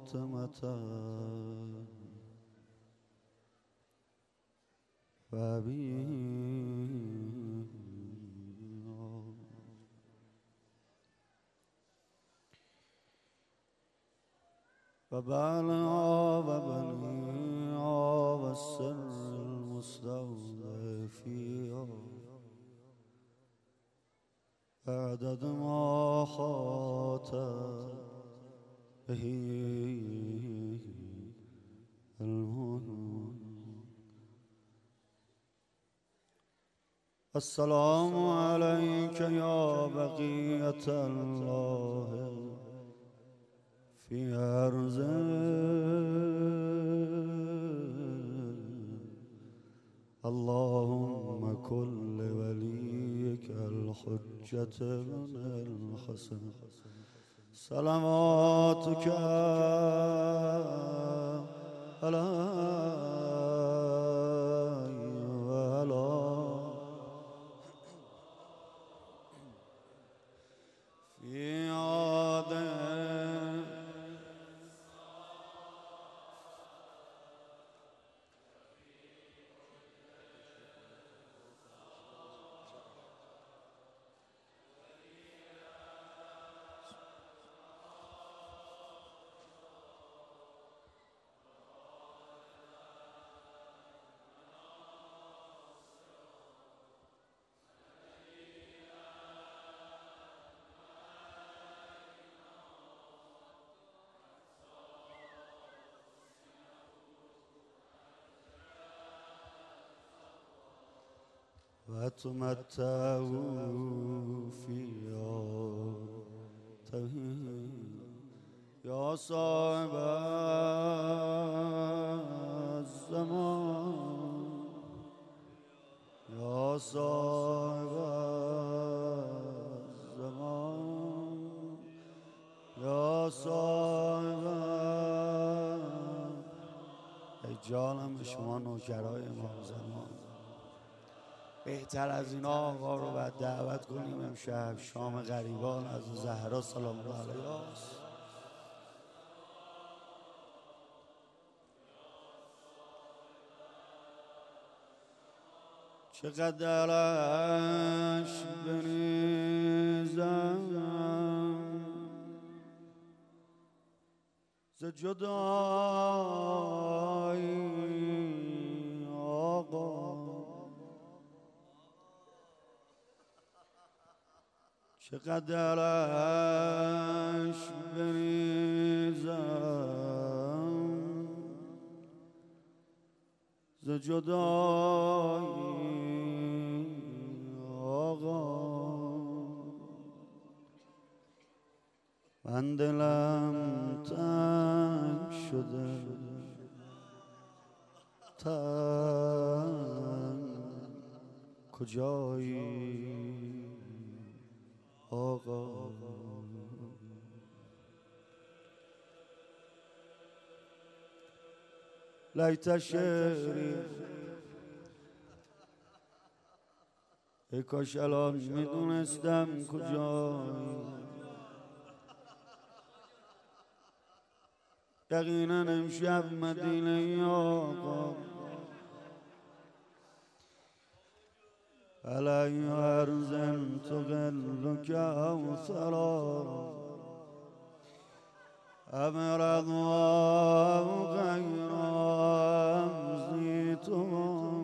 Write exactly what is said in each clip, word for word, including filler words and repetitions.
فاطمة وأبي وبعلها وبنيها والسر المستودع فيها عدد ما خاط به المنون. السلام عليك يا بقية الله في أرضه. اللهم كن لوليك الحجة بن الحسن صلواتك عليه وعلى في عاده وتمتعوا فيها يا صاحب الزمان يا صاحب الزمان يا صاحب. ای جانم شما نوکرای امام زمان، بهتر از اینا آقا رو باید دعوت کنیم امشب شام غریبان از زهرا سلام الله علیها. چقدرش بریزم ز جدایی آقا، چقدرش بریزم ز جدایی آقا. من دلم تنگ شده تنگ کجایی آقا. لیت شعری، ای کاش الان میدونستم کجایی. یقینا امشب مدینه آقا علی ارض تقل کوثرا امرض غیر امضیتم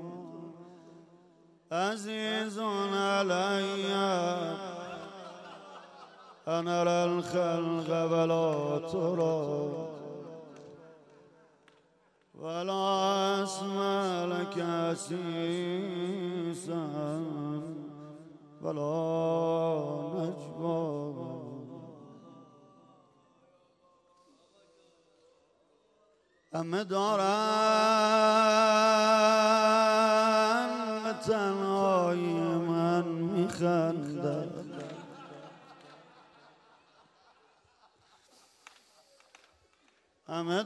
عزیز علی ان ارى الخلق ولا ترى ولا اسمع لك عسيسا ولا نجوى. همه دارن به تنهایی من میخندن، همه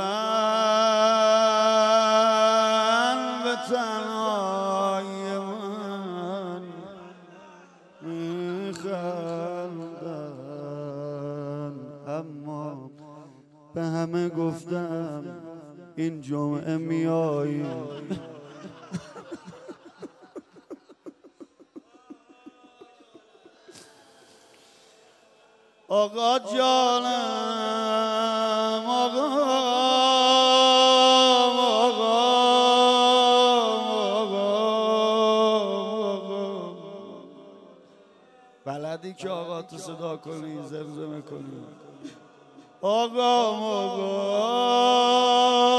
دارن به تنهایی من میخندن، اما به همه گفتم این جمعه میایی. آقا جانم آقا آقا آقا بلدی که آقا تو صدا کنی زمزمه کنی آقا آقا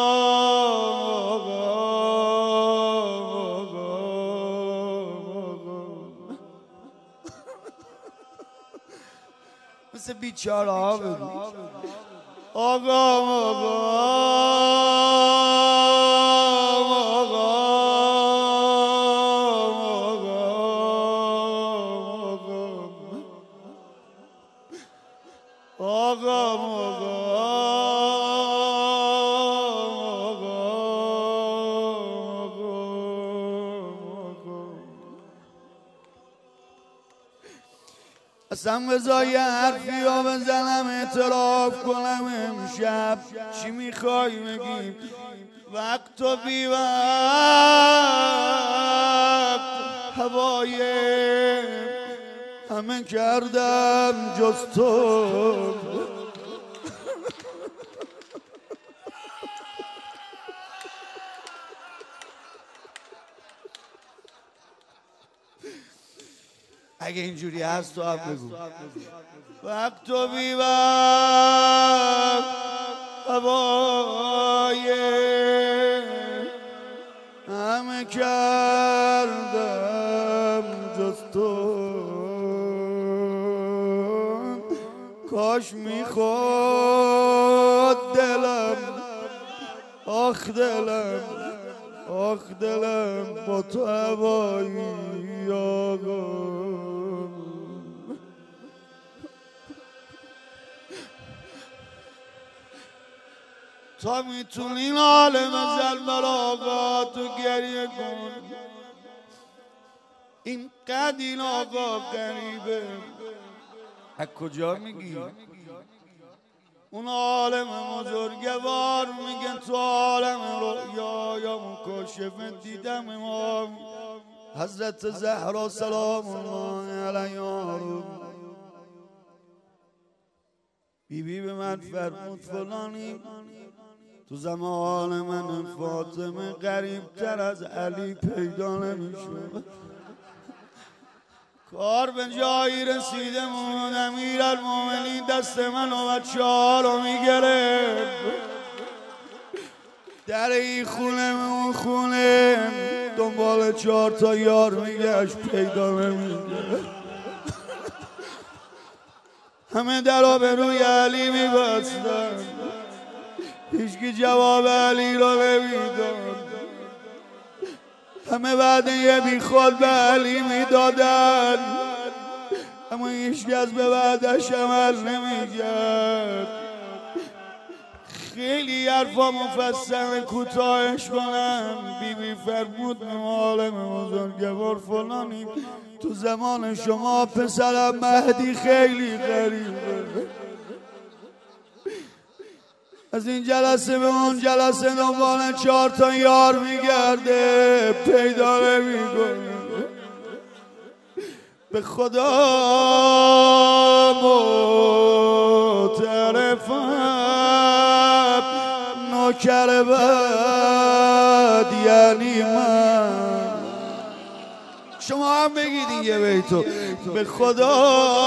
مثل بیچاره ها بگو آقا آقا آقا آقا اصلا بذار حرفی ها بزنم اعتراف کنم امشب چی میخوای بگیم وقت و بی وقت هوای همه کردم جز تو. اگه اینجوری هست تو هم بگو وقت و بی وقت هوای همه کردم جز تو. کاش میخواد دلم آخ دلم آخ دلم با تو هوایی آقا. تا میتونی ناله مزل بر آقا تو گریه کن این قد این آقا غریبه از کجا میگی اون عالم بزرگوار میگن تو عالم رؤیا یا مکاشف دیدم امام حضرت زهرا سلام الله علیها رو بی بی به من فرمود فلانی تو زمان من فاطمه قریب تر از علی پیدا نمیشه. کار به جایی رسیده بود امیرالمومنین دست من و بچه ها رو میگرفت در این خونه به اون خونه دنبال چهار تا یار میگشت پیدا نمیگرفت. همه درا به روی علی میبستن هیچکی جواب علی رو نمیداد. همه وعده بی خود به علی میدادن اما هیچ کس به وعدش عمل نمیکرد. خیلی حرفا مفصل کوتاهش کنم بی بی فرمود عالم بزرگوار فلانی تو زمان شما پسرم مهدی خیلی غریبه از این جلسه به اون جلسه دنبال چهار تا یار میگرده پیدا نمیکنه. به خدا معترفم نوکر بد یعنی من. شما هم بگید این یه بیتو به خدا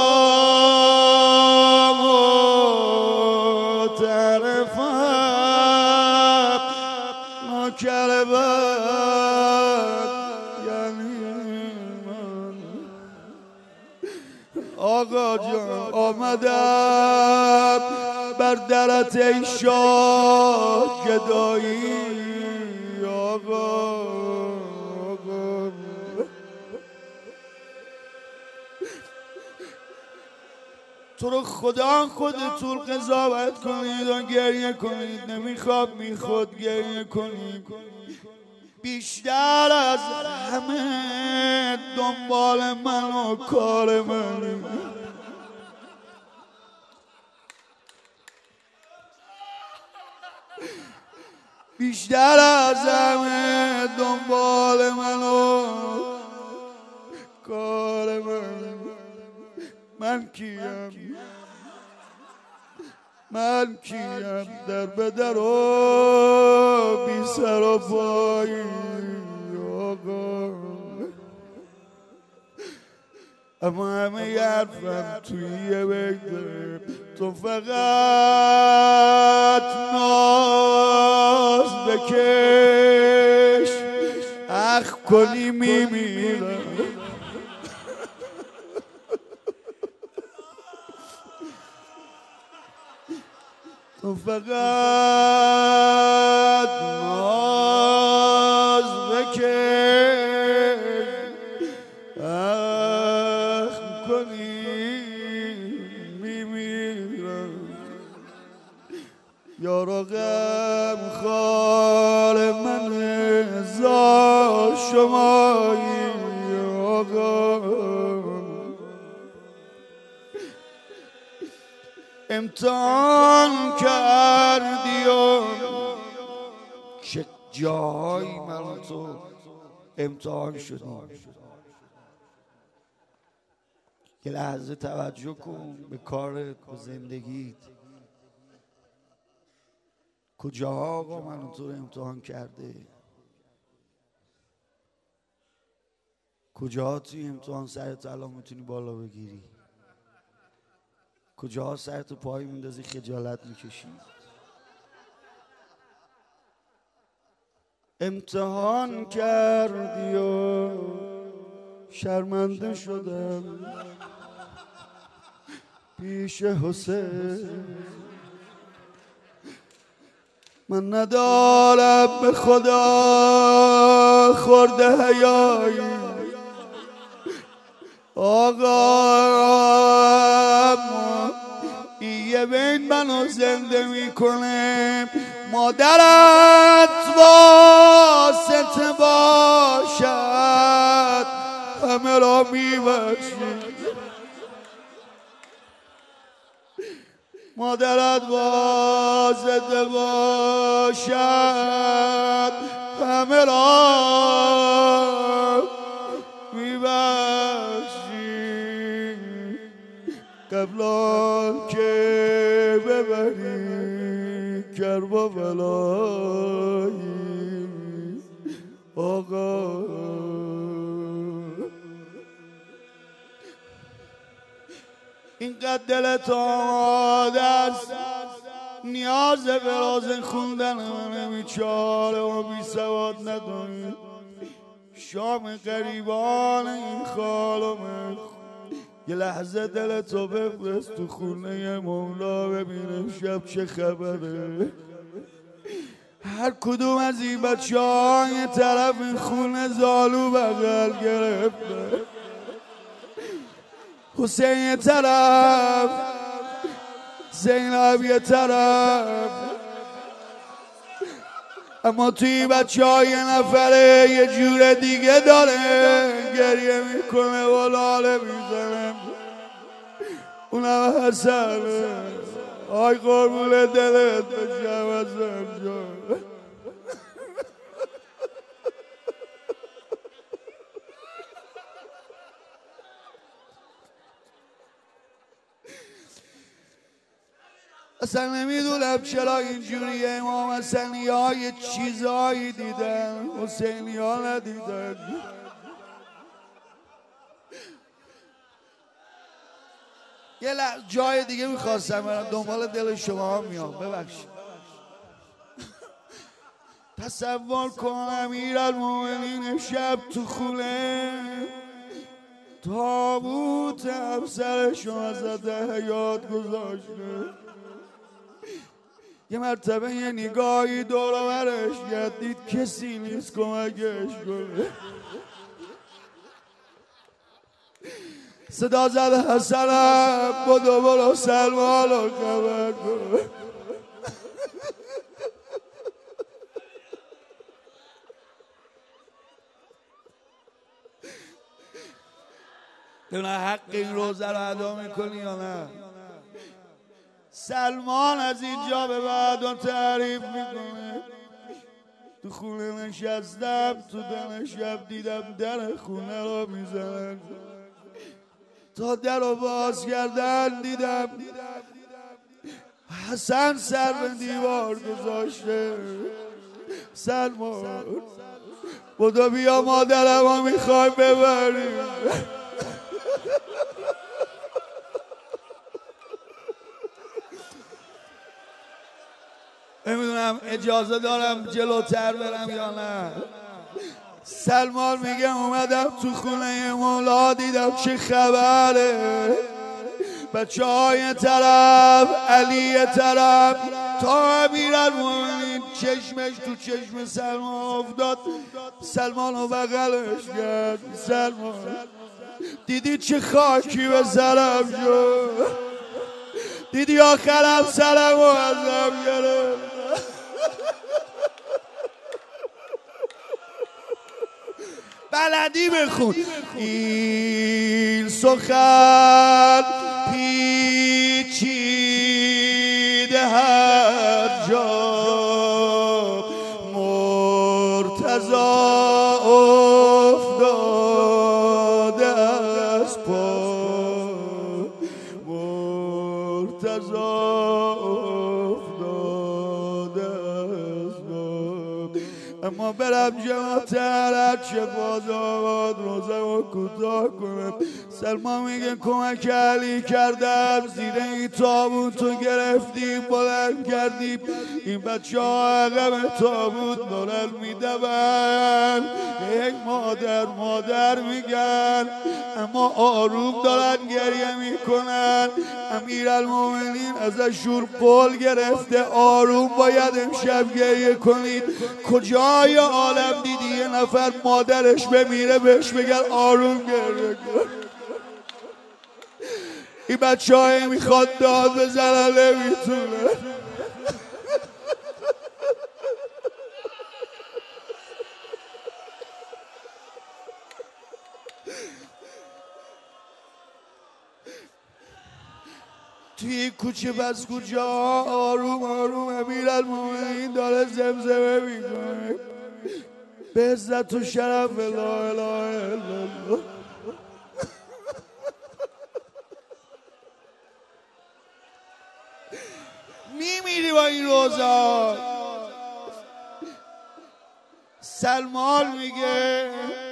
معترفم نوکر بد یعنی من. آقا جان آمدم بر درت ای شاه گدایی آقا آقا تو رو خدا خودتون قضاوت کنید و گریه کنید نمیخواد میخواد گریه کنید بیشتر از همه دنبال من و کار من بیشتر از همه دنبال منو کار من من کیم من کیم در بدر و بی سر و پایی آقا اما همه ی حرفم توی یه بگذاره تو فقط ناز بکش اخ کنی میمیرم تو فقط ناز بکش اخ کنی میمیرم یارو غم خال من هزار شمایی آقا امتحان کردی و چه جایی من تو امتحان شدیم یه لحظه توجه کن به کارت به زندگیت کجاها آقا من تو رو امتحان کرده کجاها توی امتحان سرت الان میتونی بالا بگیری کجاها سرت پای میندازی خجالت میکشی امتحان کردی و شرمنده شدم پیش حسین من ندارم به خدا خورده حیایی آقا یه بین منو زنده میکنه مادرت واسطه باشد همه را میبخشی مادرت واسطه باشد همه را میبخشی قبل آن که ببری کرب بلایی آقا اینقدر دلت آماده است نیاز به راز خوندن من بیچاره و بی سواد نداری شام غریبان این خالمه یه لحظه دلتو بفرست تو خونه مولا ببینم شب چه خبره هر کدوم از این بچه ها یه طرف این خونه زالو بغل گرفته حسین یه طرف زینب یه طرف اما توی بچه ها یه نفره یه جور دیگه داره گریه میکنه و لاله میزنه اونم حسنه آی قربون دلت بشم حسن جان اصلا نمیدونم چرا اینجوریه امام حسنی ها یه چیزایی دیدن حسینی ها ندیدن یه جای دیگه میخواستم برم دنبال دل شما ها میام ببخشید تصور کن امیرالمومنین امشب تو خونه تابوت افسرشو حضرت حیات گذاشته یه مرتبه یه نگاهی دور و برش کرد دید کسی نیست کمکش کنه صدا زد حسنم بدو برو سلمان رو خبر کن دونه حق این روزه رو ادا میکنی یا نه سلمان از اینجا به بعد تعریف میکنه. تو خونه نشستم، تو دل شب دیدم در خونه رو میزنن. تا در رو باز کردن دیدم حسن سر به دیوار گذاشته. سلمان بودو بیا مادرم رو میخوایم ببریم. نمیدونم اجازه دارم جلوتر برم یا نه. سلمان میگه اومدم تو خونه مولا دیدم چه خبره. بچه های طرف، علی طرف، تا امیرالمومنین چشمش تو چشم سلمان افتاد. سلمان رو بغلش کرد. سلمان دیدی چه خاکی به سرم شد؟ دیدی آخرم سرم رو ازم گرفت؟ بلدی بخون. این سخن پیچیده هر جا مرتضی افتاده از پا. مرتضی افتاده از پا. اما برم جلوتر هرچه باز آباد روزم رو کوتاه کنم. سلمان میگه کمک علی کردم، زیر این تابوت رو گرفتیم بلند کردیم. این بچه ها عقب تابوت دارن میدون. یک مادر مادر میگن اما آروم دارن گریه میکنن. امیرالمومنین ازشون قول گرفته آروم باید امشب گریه کنید. کجای عالم دیدی یه نفر مادرش بمیره بهش بگن آروم گریه کن؟ این بچه های میخواد داد بزنن نمیتونه. توی کوچه بس کوچه آروم آروم امیرالمومنین داره زمزمه میکنه به عزت و شرف لا اله الا الله. میمیری با این روزا. سلمان میگه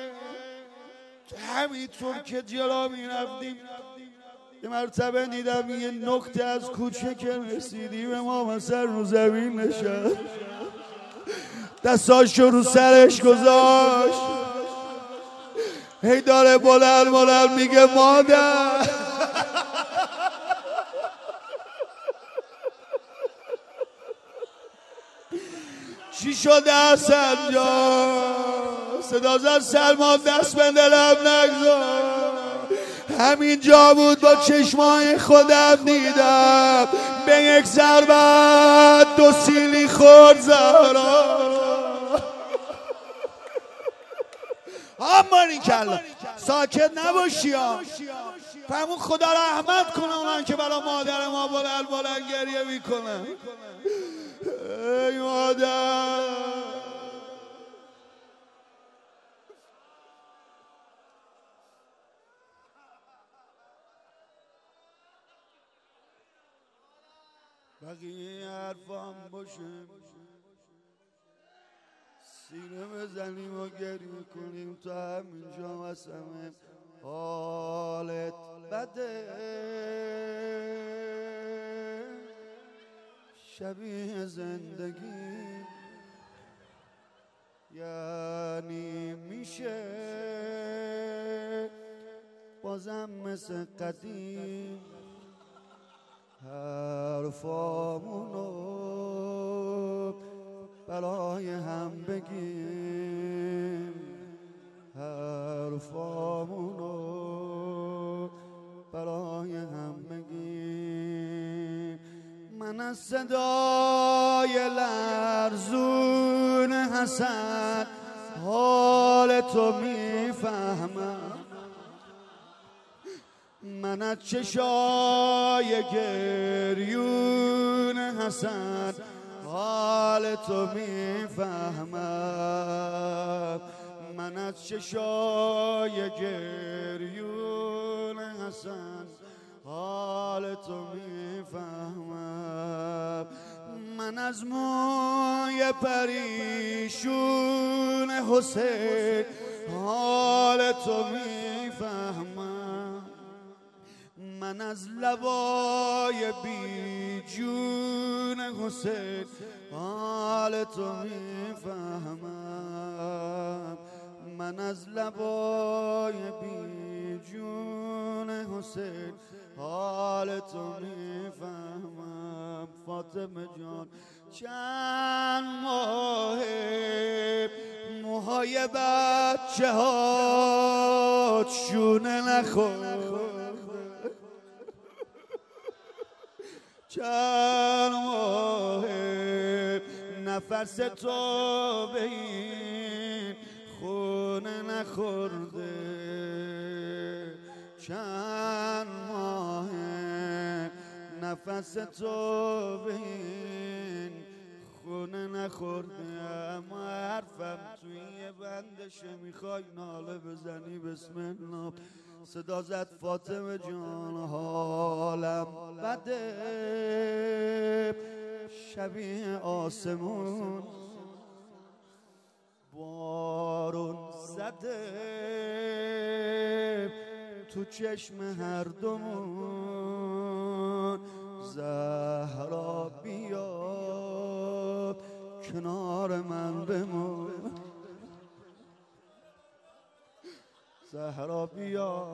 همینطور که جلو میرفتیم یه مرتبه دیدم یه نکته از کوچه که رسیدیم امام سر رو زمین نشست، دستاشو رو سرش گذاشت، هی داره بلند بلند میگه مادر. چی شده حسن جان؟ صدا زد سلمان دست به دلم نگذار. همین جا بود با چشمای خودم دیدم به یک ضربت دو سیلی خورد زهرا. آمانی کلا ساکت نباشی ها. فرمون خدا رحمت کنه اونان که برای مادر ما بلند بلند گریه میکنن. ای مادر بقیه حرفام باشه سینه بزنیم و گریه کنیم تا همینجا واسمه حالت بده. شبیه زندگی یعنی میشه بازم مثل قدیم حرفامونو برای هم بگیم، حرفامونو برای هم بگیم. من از صدای لرزون حسن حال تو میفهمم، من از چشای گریون حسن حال تو میفهمم. من از چشای گریون حسن حال تو میفهمم. من از موی پریشون حسین حال تو میفهمم. من از لبای بی جون حسین حال تو میفهمم. من از لبای بی جون حسین حال تو میفهمم. فاطمه جان چند ماه موهای بچه ها شونه نخورده، چند ماه نفس تو به این خونه نخورده، چند ماه نفس تو به این خونه نخورده. اما حرفم توی یه بندشه، میخوای ناله بزنی بسم الله. صدا زد فاطمه جان حالم بده شبیه آسمون بارون زده تو چشم هر دومون. زهرا بیا کنار من بمون، زهرا بیا.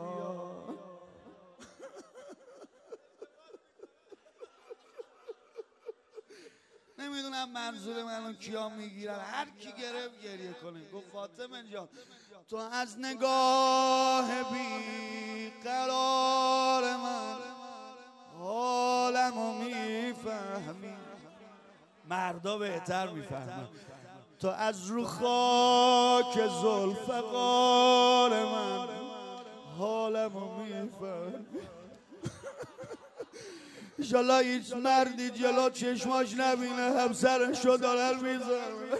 نمیدونم منظور منو کیا میگیرن، هر کی گرفت گریه کنه. گفت فاطمه جان تو از نگاه بی قرار من حالمو میفهمی. مردا بهتر میفهمن. تو از رو خاک ذوالفقار من حالمو میفهمی. انشالله هیچ مردی جلو چشماش نبینه همسرشو دارن میزنه.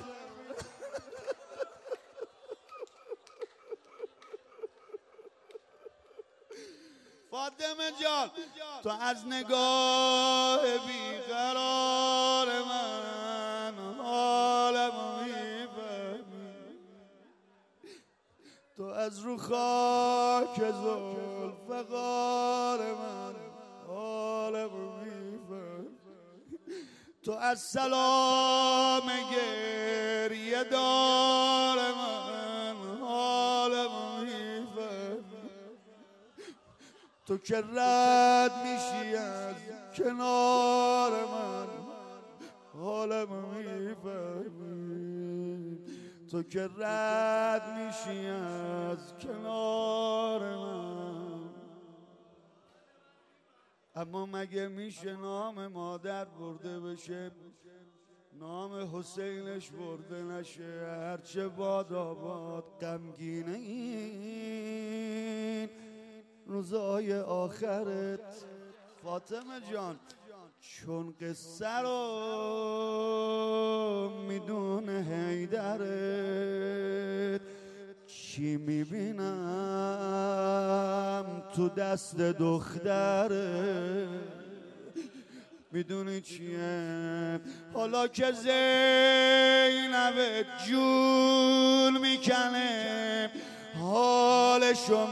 فاطمه جان تو از نگاه بیقرار من حالمو میفهمی. تو از رو خاک ذوالفقار من حالمو میفهمی. تو از سلام گریه دار من حالمو میفهمی. تو که رد میشی از کنار من حالمو میفهمی. تو که رد میشی از کنار من. اما مگه میشه نام مادر برده بشه نام حسینش برده نشه؟ هرچه باد آباد غمگینه این روزای آخرت فاطمه جان. چون قصه رو میدونه حیدرت چی میبینم تو دست دختره. میدونی چیه؟ حالا که زینب جون میکنه حالشو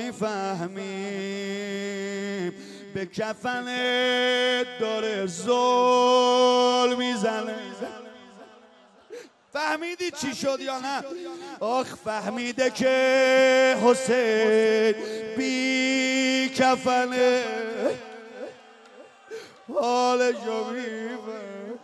میفهمیم. به کفنت داره زل میزنه. فهمیدی چی شد یا نه؟ آخ فهمیده که حسین بی کفنه حالشو میفهمیم.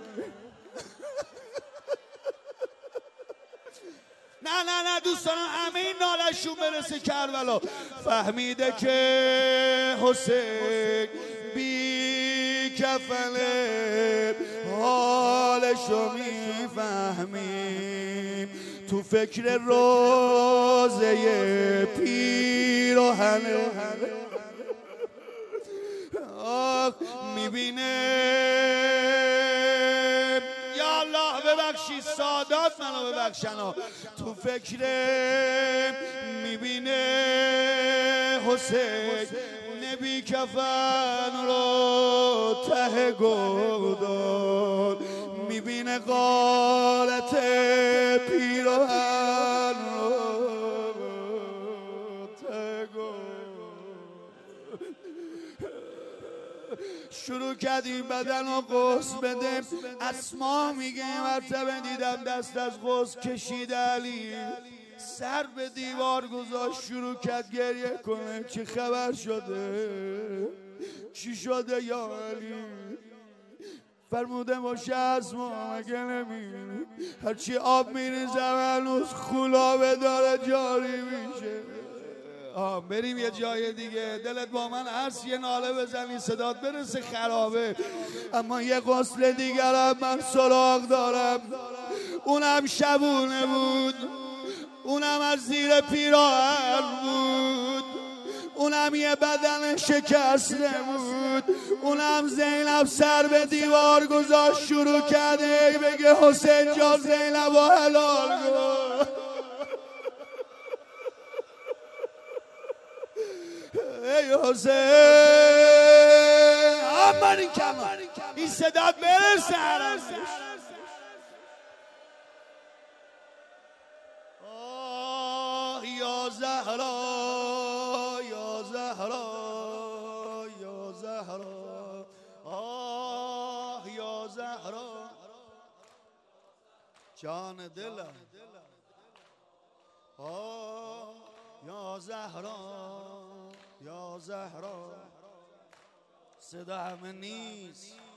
نه نه نه دوستان همه این نالشون برسه کربلا. فهمیده که حسین بی کفنه حالشو میفهمیم. تو فکر روزه پیراهنه آه میبینه. یا الله ببخشی سادات منو ببخشن. تو فکر میبینه حسین نبی کفن رو ته گردان، میبینه غارت پیراهن رو ته گردان. شروع کردیم بدن رو قوس بده. اسما میگه مرتبه دیدم دست از قوس کشید علی، سر به دیوار گذاشت شروع کرد گریه کنه. چی خبر شده؟ چی شده یا علی؟ فرموده باشه اسما مگه نمیبینی هرچی آب میریزم هنوز خلابه داره جاری میشه. آه بریم یه جای دیگه. دلت با من هست یه ناله بزنی صدات برسه خرابه. اما یه غسل دیگرم من سراغ دارم، اونم شبونه بود، اونم از زیر پیراهن بود، اونم یه بدن شکسته بود، اونم زینب سر به دیوار گذاشت شروع کرده بگه حسین جان زینب و حلال کن. ای حسین آمانی کمان این صدات برسه حرمش. آه یا زهرا یا زهرا یا زهرا، آه یا زهرا جان دلم، آه یا زهرا یا زهرا. صدا همه نیست.